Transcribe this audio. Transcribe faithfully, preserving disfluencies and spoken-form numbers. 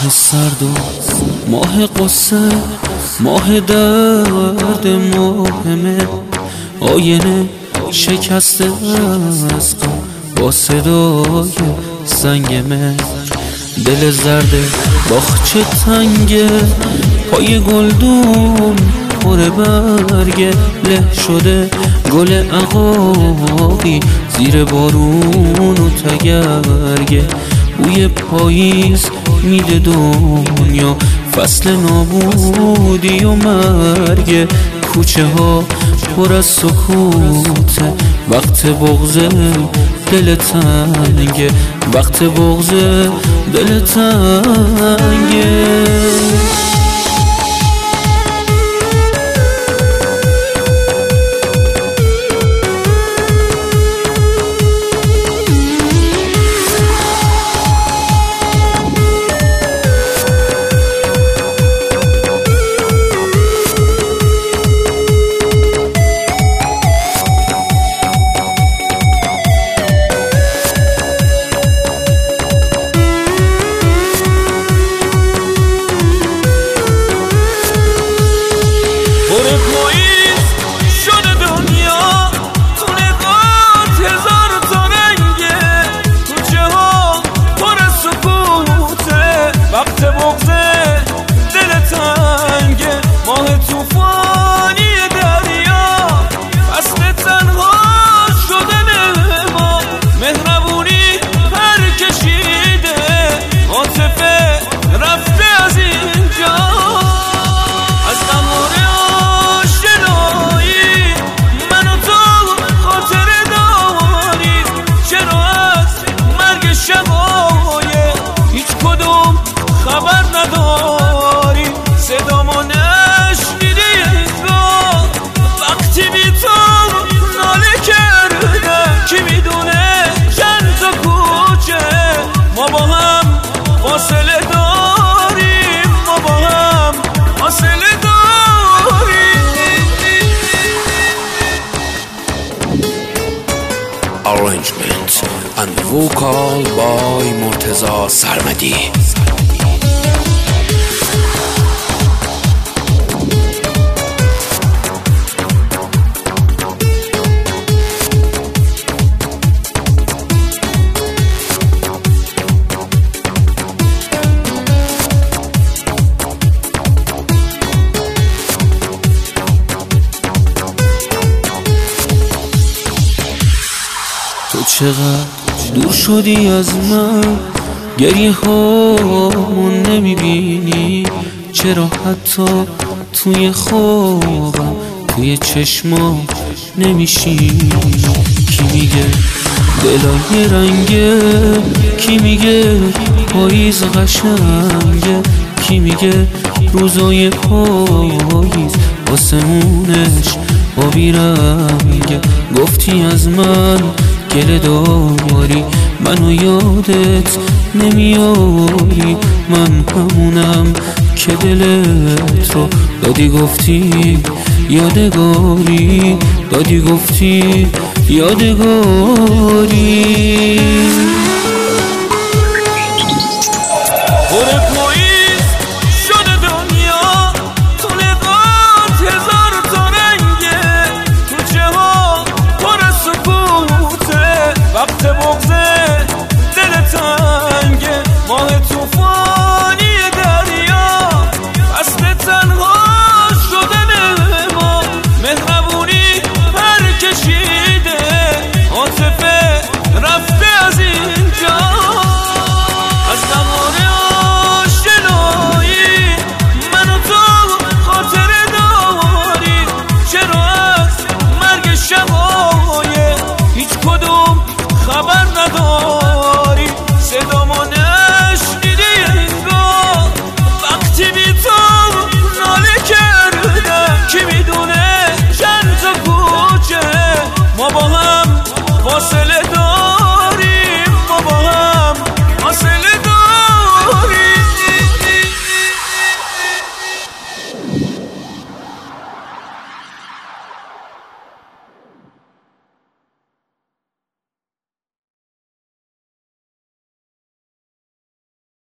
ماه سرد و ماه قصه، ماه درد، ماه مه، آینه شکسته از غم با صدای سنگ مه. دل زرد باغچه تنگه، پای گلدون پر برگه، له شده گل عقاقی زیر بارون و تگرگه. بوی پاییز میده دنیا، فصل نابودی و مرگه. کوچه ها پر از سکوته، وقت بغضه دل تنگه، وقت بغضه دل تنگه. وقت بغضه دل تنگه، ماه توفانی دریا، فصل تنها شدن ما. مهربونی پر کشیده، عاطفه رفته از اینجا. از قمار آشنایی من و تو خاطره داریم، چرا از مرگ شبای هیچ کدوم خبر نداری؟ صدامو نشنیدی انگار وقتی بی تو ناله کردم. کی میدونه چند تا کوچه ما با هم فاصله داریم، ما با هم فاصله داریم. Arrangement and vocal by مرتضی سرمدی. تو چقدر دور شدی از من، گریه هامون نمیبینی؟ چرا حتی توی خوابم توی چشمام نمیشینی؟ کی میگه دلای رنگه؟ کی میگه پاییز قشنگه؟ کی میگه روزای پاییز آسمونش آبی رنگه؟ گفتی از من گله داری، منو یادت نمیاری. من همونم که دلت رو دادی گفتی یادگاری، دادی گفتی یادگاری. وقت بغضه دل تنگه، ماه توفانی دریا، فصل تنها شدن ما. مهربونی پر کشیده، عاطفه رفته از اینجا. از قمار آشنایی من و تو خاطره داریم، چرا از مرگ شبای هیچ کدوم خبر نداری؟ صدامو نشنیدی انگار وقتی بی تو ناله کردم. کی میدونه چند تا کوچه ما با هم فاصله